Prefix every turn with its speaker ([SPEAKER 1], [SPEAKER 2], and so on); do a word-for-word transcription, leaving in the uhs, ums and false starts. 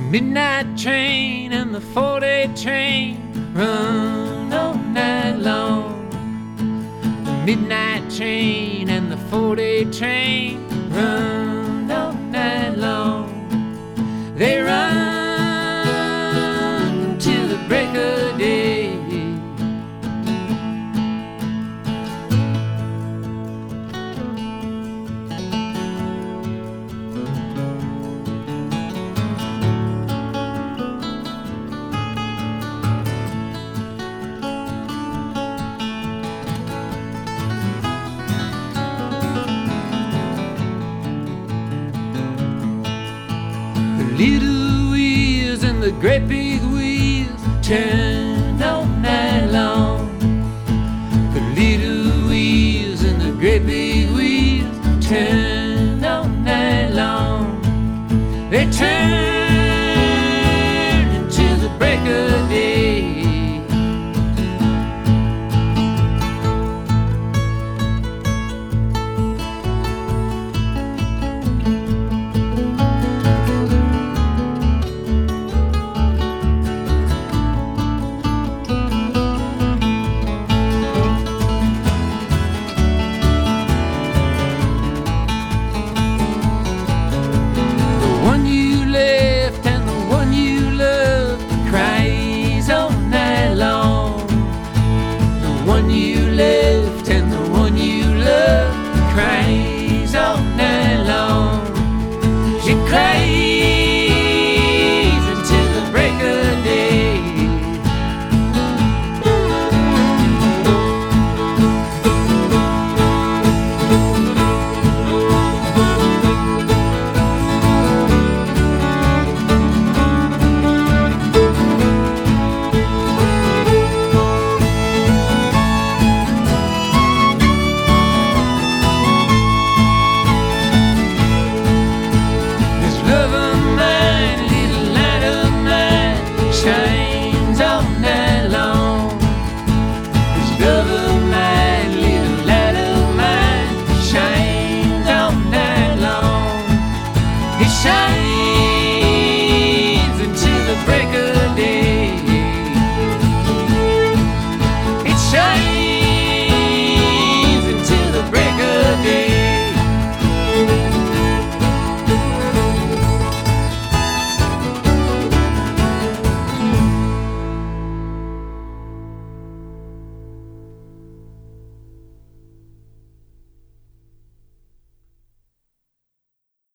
[SPEAKER 1] midnight train and the four-day train run all night long. The midnight train and the four-day train run all night long. They run till the break of day. Little wheels and the great big wheels turn all night long. The little wheels and the great big wheels turn